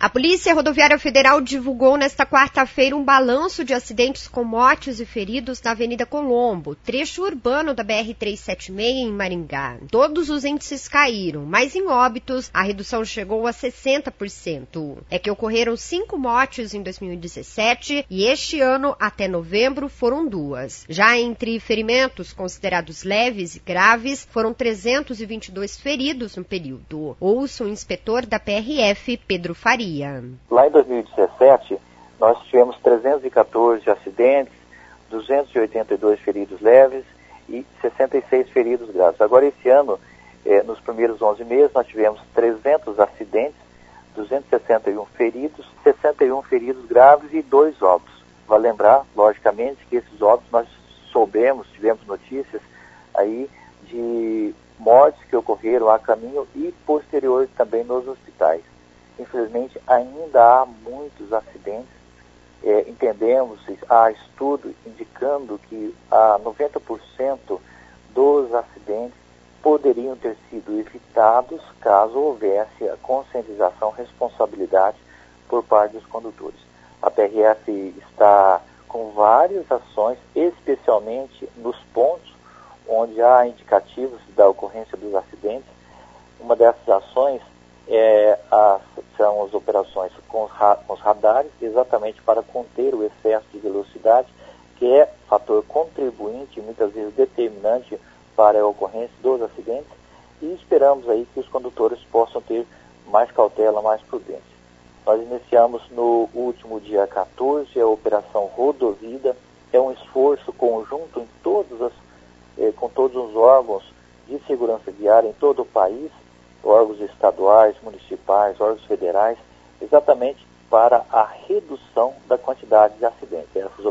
A Polícia Rodoviária Federal divulgou nesta quarta-feira um balanço de acidentes com mortes e feridos na Avenida Colombo, trecho urbano da BR-376 em Maringá. Todos os índices caíram, mas em óbitos a redução chegou a 60%. É que ocorreram 5 mortes em 2017 e este ano, até novembro, foram 2. Já entre ferimentos considerados leves e graves, foram 322 feridos no período. Ouça o inspetor da PRF, Pedro Faria. Lá em 2017, nós tivemos 314 acidentes, 282 feridos leves e 66 feridos graves. Agora, esse ano, nos primeiros 11 meses, nós tivemos 300 acidentes, 261 feridos, 61 feridos graves e 2 óbitos. Vale lembrar, logicamente, que esses óbitos nós tivemos notícias aí de mortes que ocorreram a caminho e posterior também nos hospitais. Infelizmente, ainda há muitos acidentes. Entendemos, há estudo indicando que 90% dos acidentes poderiam ter sido evitados caso houvesse a conscientização, responsabilidade por parte dos condutores. A PRF está com várias ações, especialmente nos pontos onde há indicativos da ocorrência dos acidentes. Uma dessas ações são as operações com os radares, exatamente para conter o excesso de velocidade, que é fator contribuinte, muitas vezes determinante para a ocorrência dos acidentes, e esperamos aí que os condutores possam ter mais cautela, mais prudência. Nós iniciamos no último dia 14 a Operação Rodovida, é um esforço conjunto com todos os órgãos de segurança viária em todo o país, órgãos estaduais, municipais, órgãos federais, exatamente para a redução da quantidade de acidentes. Essa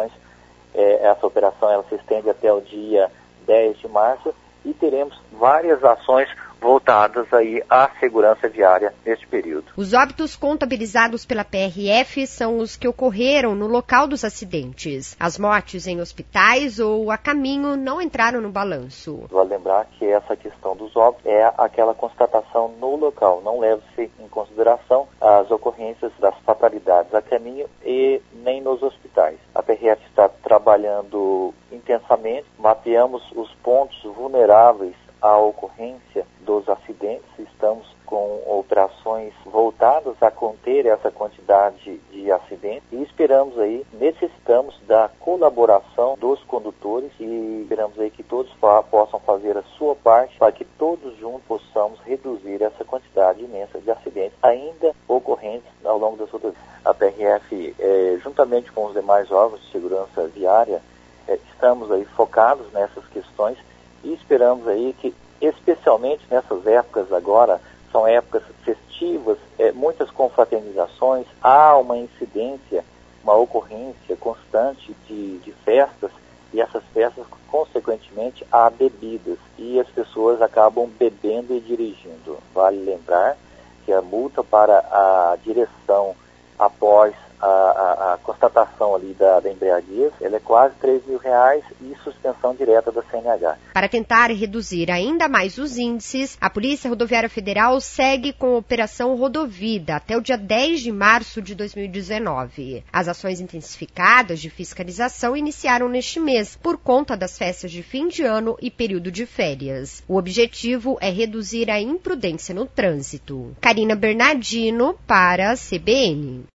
operação ela se estende até o dia 10 de março e teremos várias ações voltadas aí à segurança viária neste período. Os óbitos contabilizados pela PRF são os que ocorreram no local dos acidentes. As mortes em hospitais ou a caminho não entraram no balanço. Vale lembrar que essa questão dos óbitos é aquela constatação no local, não leva-se em consideração as ocorrências das fatalidades a caminho e nem nos hospitais. A PRF está trabalhando intensamente, mapeamos os pontos vulneráveis à ocorrência dos acidentes, estamos com operações voltadas a conter essa quantidade de acidentes e necessitamos da colaboração dos condutores e esperamos aí que todos possam fazer a sua parte para que todos juntos possamos reduzir essa quantidade imensa de acidentes ainda ocorrentes ao longo das rodovias. A PRF, juntamente com os demais órgãos de segurança viária, estamos aí focados nessas questões e esperamos aí que, especialmente nessas épocas agora, são épocas festivas, muitas confraternizações, há uma incidência, uma ocorrência constante de festas, e essas festas, consequentemente, há bebidas, e as pessoas acabam bebendo e dirigindo. Vale lembrar que a multa para a direção após a constatação ali da embriaguez, ela é quase R$3.000 e suspensão direta da CNH. Para tentar reduzir ainda mais os índices, a Polícia Rodoviária Federal segue com a Operação Rodovida até o dia 10 de março de 2019. As ações intensificadas de fiscalização iniciaram neste mês, por conta das festas de fim de ano e período de férias. O objetivo é reduzir a imprudência no trânsito. Karina Bernardino para a CBN.